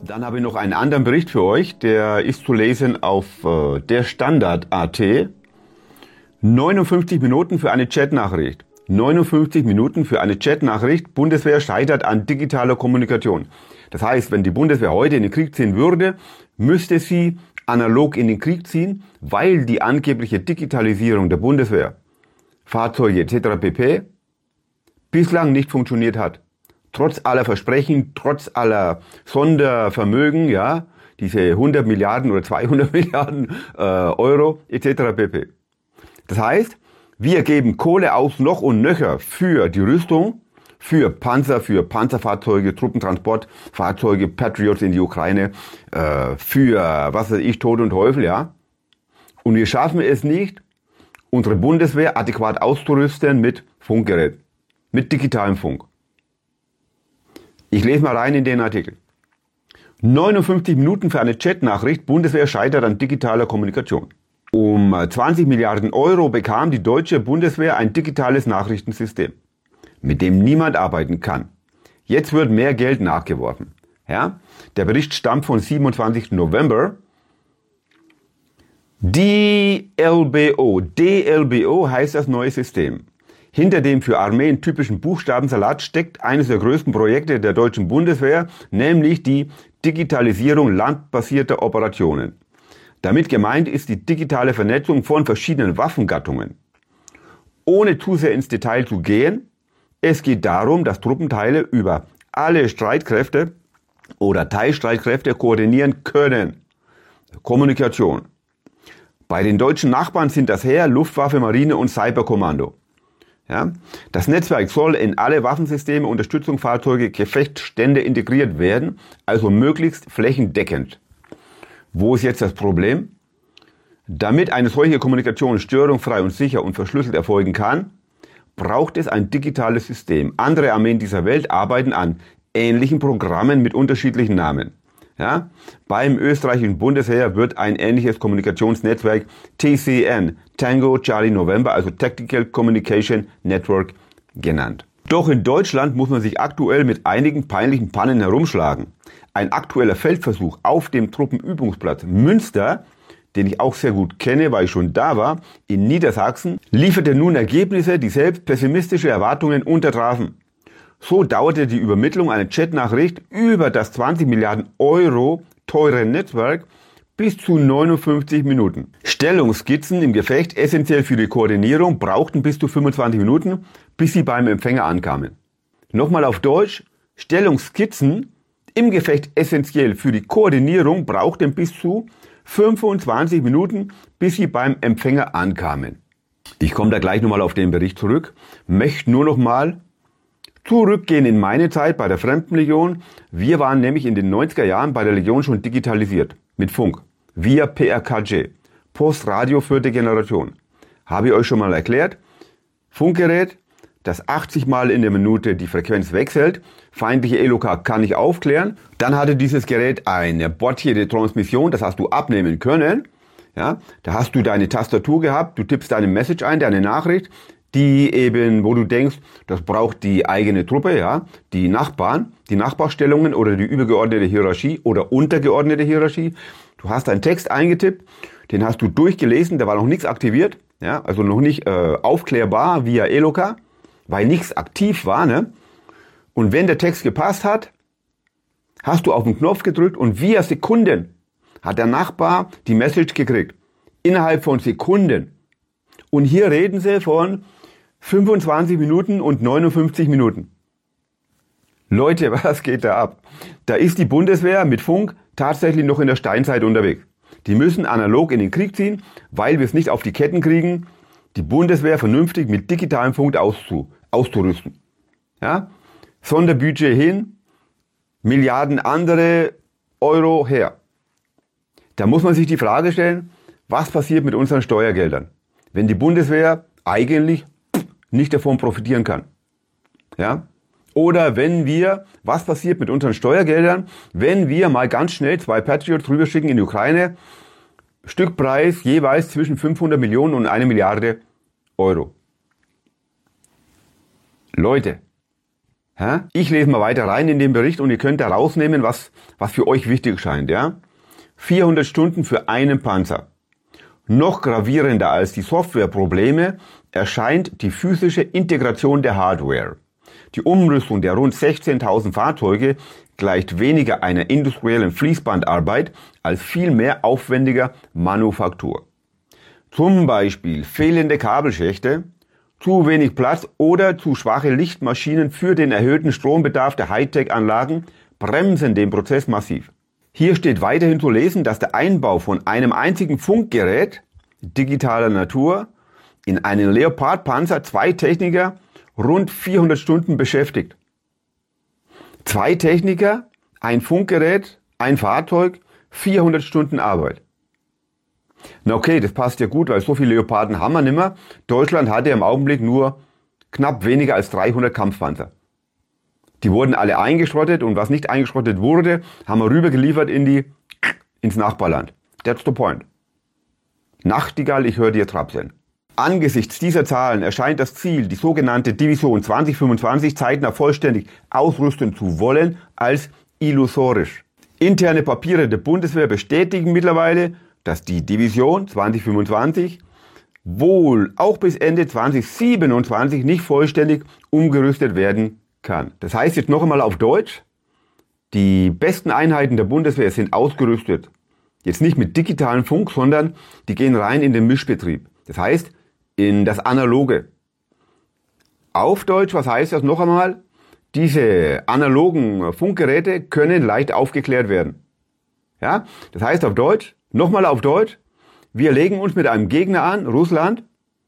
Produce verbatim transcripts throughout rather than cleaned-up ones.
Dann habe ich noch einen anderen Bericht für euch, der ist zu lesen auf äh, der Standard punkt a t. neunundfünfzig Minuten für eine Chatnachricht. neunundfünfzig Minuten für eine Chatnachricht. Bundeswehr scheitert an digitaler Kommunikation. Das heißt, wenn die Bundeswehr heute in den Krieg ziehen würde, müsste sie analog in den Krieg ziehen, weil die angebliche Digitalisierung der Bundeswehr, Fahrzeuge et cetera pp. Bislang nicht funktioniert hat. Trotz aller Versprechen, trotz aller Sondervermögen, ja, diese hundert Milliarden oder zweihundert Milliarden äh, Euro et cetera pp. Das heißt, wir geben Kohle aus noch und nöcher für die Rüstung, für Panzer, für Panzerfahrzeuge, Truppentransportfahrzeuge, Patriots in die Ukraine, äh, für, was weiß ich, Tod und Teufel, ja. Und wir schaffen es nicht, unsere Bundeswehr adäquat auszurüsten mit Funkgerät, mit digitalem Funk. Ich lese mal rein in den Artikel. neunundfünfzig Minuten für eine Chatnachricht, Bundeswehr scheitert an digitaler Kommunikation. Um zwanzig Milliarden Euro bekam die deutsche Bundeswehr ein digitales Nachrichtensystem, mit dem niemand arbeiten kann. Jetzt wird mehr Geld nachgeworfen. Ja? Der Bericht stammt vom siebenundzwanzigsten November. D L B O, D L B O heißt das neue System. Hinter dem für Armeen typischen Buchstabensalat steckt eines der größten Projekte der deutschen Bundeswehr, nämlich die Digitalisierung landbasierter Operationen. Damit gemeint ist die digitale Vernetzung von verschiedenen Waffengattungen. Ohne zu sehr ins Detail zu gehen, es geht darum, dass Truppenteile über alle Streitkräfte oder Teilstreitkräfte koordinieren können. Kommunikation. Bei den deutschen Nachbarn sind das Heer, Luftwaffe, Marine und Cyberkommando. Ja, das Netzwerk soll in alle Waffensysteme, Unterstützungsfahrzeuge, Gefechtsstände integriert werden, also möglichst flächendeckend. Wo ist jetzt das Problem? Damit eine solche Kommunikation störungsfrei und sicher und verschlüsselt erfolgen kann, braucht es ein digitales System. Andere Armeen dieser Welt arbeiten an ähnlichen Programmen mit unterschiedlichen Namen. Ja? Beim österreichischen Bundesheer wird ein ähnliches Kommunikationsnetzwerk T C N, Tango Charlie November, also Tactical Communication Network, genannt. Doch in Deutschland muss man sich aktuell mit einigen peinlichen Pannen herumschlagen. Ein aktueller Feldversuch auf dem Truppenübungsplatz Münster, den ich auch sehr gut kenne, weil ich schon da war, in Niedersachsen, lieferte nun Ergebnisse, die selbst pessimistische Erwartungen untertrafen. So dauerte die Übermittlung einer Chatnachricht über das zwanzig Milliarden Euro teure Netzwerk bis zu neunundfünfzig Minuten. Stellungsskizzen im Gefecht, essentiell für die Koordinierung, brauchten bis zu fünfundzwanzig Minuten, bis sie beim Empfänger ankamen. Nochmal auf Deutsch, Stellungsskizzen im Gefecht essentiell für die Koordinierung brauchten bis zu fünfundzwanzig Minuten, bis sie beim Empfänger ankamen. Ich komme da gleich nochmal auf den Bericht zurück, möchte nur nochmal zurückgehen in meine Zeit bei der Fremdenlegion. Wir waren nämlich in den neunziger Jahren bei der Legion schon digitalisiert. Mit Funk. Via P R K G. Postradio vierte Generation. Habe ich euch schon mal erklärt. Funkgerät, das achtzig Mal in der Minute die Frequenz wechselt. Feindliche E L O K kann ich aufklären. Dann hatte dieses Gerät eine Boîtier de Transmission. Das hast du abnehmen können. Ja, da hast du deine Tastatur gehabt. Du tippst deine Message ein, deine Nachricht, die eben, wo du denkst, das braucht die eigene Truppe, ja, die Nachbarn, die Nachbarstellungen oder die übergeordnete Hierarchie oder untergeordnete Hierarchie. Du hast einen Text eingetippt, den hast du durchgelesen, da war noch nichts aktiviert, ja, also noch nicht äh, aufklärbar via E L O K, weil nichts aktiv war, ne? Und wenn der Text gepasst hat, hast du auf den Knopf gedrückt und via Sekunden hat der Nachbar die Message gekriegt. Innerhalb von Sekunden. Und hier reden sie von fünfundzwanzig Minuten und neunundfünfzig Minuten. Leute, was geht da ab? Da ist die Bundeswehr mit Funk tatsächlich noch in der Steinzeit unterwegs. Die müssen analog in den Krieg ziehen, weil wir es nicht auf die Ketten kriegen, die Bundeswehr vernünftig mit digitalem Funk auszu, auszurüsten. Ja? Sonderbudget hin, Milliarden andere Euro her. Da muss man sich die Frage stellen, was passiert mit unseren Steuergeldern, wenn die Bundeswehr eigentlich nicht davon profitieren kann. Ja? Oder wenn wir, was passiert mit unseren Steuergeldern, wenn wir mal ganz schnell zwei Patriots rüberschicken in die Ukraine, Stückpreis jeweils zwischen fünfhundert Millionen und eine Milliarde Euro. Leute, Ich lese mal weiter rein in den Bericht und ihr könnt da rausnehmen, was, was für euch wichtig scheint. Ja? vierhundert Stunden für einen Panzer. Noch gravierender als die Softwareprobleme erscheint die physische Integration der Hardware. Die Umrüstung der rund sechzehntausend Fahrzeuge gleicht weniger einer industriellen Fließbandarbeit als viel mehr aufwendiger Manufaktur. Zum Beispiel fehlende Kabelschächte, zu wenig Platz oder zu schwache Lichtmaschinen für den erhöhten Strombedarf der Hightech-Anlagen bremsen den Prozess massiv. Hier steht weiterhin zu lesen, dass der Einbau von einem einzigen Funkgerät digitaler Natur in einen Leopard-Panzer zwei Techniker rund vierhundert Stunden beschäftigt. Zwei Techniker, ein Funkgerät, ein Fahrzeug, vierhundert Stunden Arbeit. Na okay, das passt ja gut, weil so viele Leoparden haben wir nicht mehr. Deutschland hatte im Augenblick nur knapp weniger als dreihundert Kampfpanzer. Die wurden alle eingeschrottet und was nicht eingeschrottet wurde, haben wir rübergeliefert in die, ins Nachbarland. That's the point. Nachtigall, ich höre dir trapseln. Angesichts dieser Zahlen erscheint das Ziel, die sogenannte Division zwanzig fünfundzwanzig zeitnah vollständig ausrüsten zu wollen, als illusorisch. Interne Papiere der Bundeswehr bestätigen mittlerweile, dass die Division zwanzig fünfundzwanzig wohl auch bis Ende zwanzig siebenundzwanzig nicht vollständig umgerüstet werden kann. Das heißt jetzt noch einmal auf Deutsch, die besten Einheiten der Bundeswehr sind ausgerüstet. Jetzt nicht mit digitalem Funk, sondern die gehen rein in den Mischbetrieb. Das heißt, in das Analoge. Auf Deutsch, was heißt das noch einmal? Diese analogen Funkgeräte können leicht aufgeklärt werden. Ja? Das heißt auf Deutsch, nochmal auf Deutsch, wir legen uns mit einem Gegner an, Russland,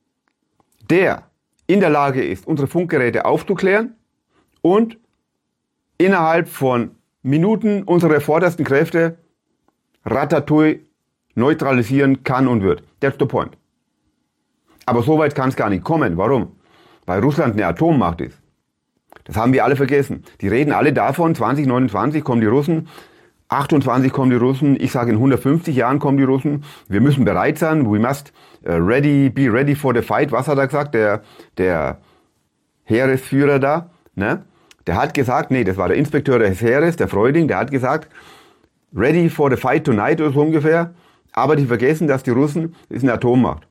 der in der Lage ist, unsere Funkgeräte aufzuklären und innerhalb von Minuten unsere vordersten Kräfte ratatouille neutralisieren kann und wird. That's the point. Aber so weit kann es gar nicht kommen. Warum? Weil Russland eine Atommacht ist. Das haben wir alle vergessen. Die reden alle davon, zwanzig neunundzwanzig kommen die Russen, achtundzwanzig kommen die Russen, ich sage in hundertfünfzig Jahren kommen die Russen. Wir müssen bereit sein, we must ready, be ready for the fight. Was hat er gesagt? Der, der Heeresführer da, ne? Der hat gesagt, nee, das war der Inspekteur des Heeres, der Freuding, der hat gesagt, ready for the fight tonight oder so ungefähr. Aber die vergessen, dass die Russen, das ist eine Atommacht.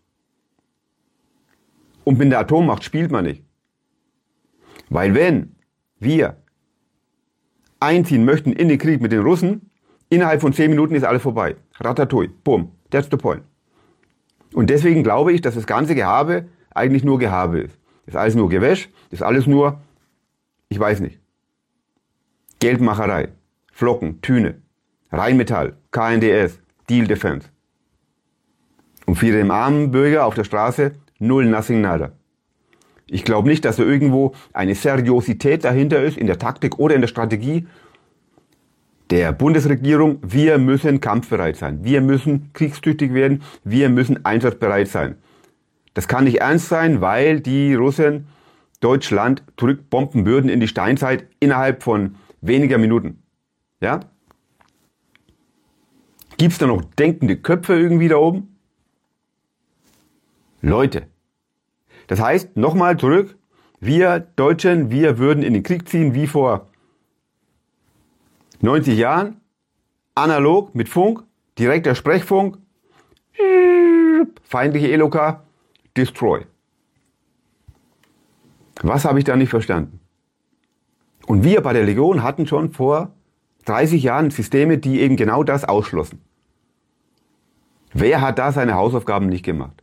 Und mit der Atommacht spielt man nicht. Weil wenn wir einziehen möchten in den Krieg mit den Russen, innerhalb von zehn Minuten ist alles vorbei. Ratatouille, boom, that's the point. Und deswegen glaube ich, dass das ganze Gehabe eigentlich nur Gehabe ist. Das ist alles nur Gewäsch, das ist alles nur, ich weiß nicht, Geldmacherei, Flocken, Tüne, Rheinmetall, K N D S, Deal Defense. Und für den armen Bürger auf der Straße null, nothing, nada. Ich glaube nicht, dass da irgendwo eine Seriosität dahinter ist, in der Taktik oder in der Strategie der Bundesregierung. Wir müssen kampfbereit sein. Wir müssen kriegstüchtig werden. Wir müssen einsatzbereit sein. Das kann nicht ernst sein, weil die Russen Deutschland zurückbomben würden in die Steinzeit innerhalb von weniger Minuten. Ja? Gibt's da noch denkende Köpfe irgendwie da oben? Leute, das heißt, nochmal zurück, wir Deutschen, wir würden in den Krieg ziehen wie vor neunzig Jahren, analog mit Funk, direkter Sprechfunk, feindliche E L O K, destroy. Was habe ich da nicht verstanden? Und wir bei der Legion hatten schon vor dreißig Jahren Systeme, die eben genau das ausschlossen. Wer hat da seine Hausaufgaben nicht gemacht?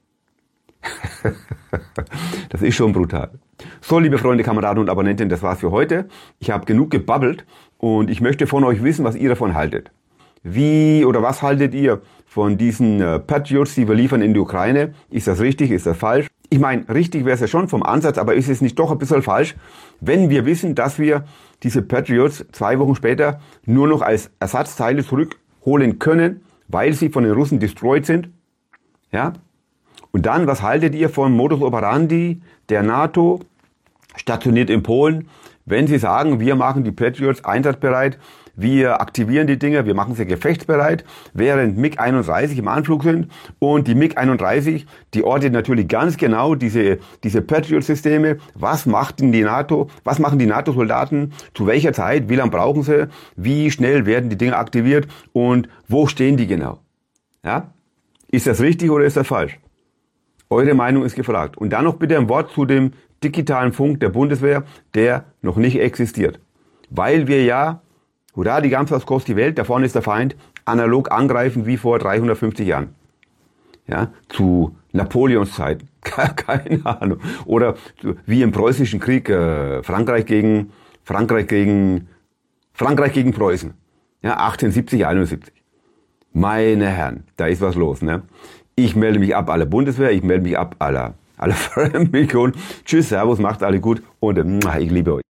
Das ist schon brutal. So, liebe Freunde, Kameraden und Abonnenten, das war's für heute. Ich habe genug gebabbelt und ich möchte von euch wissen, was ihr davon haltet. Wie oder was haltet ihr von diesen äh, Patriots, die wir liefern in die Ukraine? Ist das richtig? Ist das falsch? Ich meine, richtig wäre es ja schon vom Ansatz, aber ist es nicht doch ein bisschen falsch, wenn wir wissen, dass wir diese Patriots zwei Wochen später nur noch als Ersatzteile zurückholen können, weil sie von den Russen destroyed sind? Ja? Und dann, was haltet ihr vom Modus operandi der NATO, stationiert in Polen, wenn sie sagen, wir machen die Patriots einsatzbereit, wir aktivieren die Dinger, wir machen sie gefechtsbereit, während MiG einunddreißig im Anflug sind und die MiG einunddreißig, die ortet natürlich ganz genau diese, diese Patriot-Systeme, was macht denn die NATO, was machen die NATO-Soldaten, zu welcher Zeit, wie lange brauchen sie, wie schnell werden die Dinger aktiviert und wo stehen die genau. Ja? Ist das richtig oder ist das falsch? Eure Meinung ist gefragt. Und dann noch bitte ein Wort zu dem digitalen Funk der Bundeswehr, der noch nicht existiert. Weil wir ja, hurra, die Gamshaus kostet die Welt, da vorne ist der Feind, analog angreifen wie vor dreihundertfünfzig Jahren. Ja, zu Napoleons Zeiten, keine Ahnung. Oder wie im preußischen Krieg, äh, Frankreich gegen, Frankreich gegen, Frankreich gegen Preußen. Ja, achtzehnhundertsiebzig, einundsiebzig. Meine Herren, da ist was los, ne? Ich melde mich ab aller Bundeswehr, ich melde mich ab aller, aller Fremdmillionen. Tschüss, Servus, macht's alle gut und äh, ich liebe euch.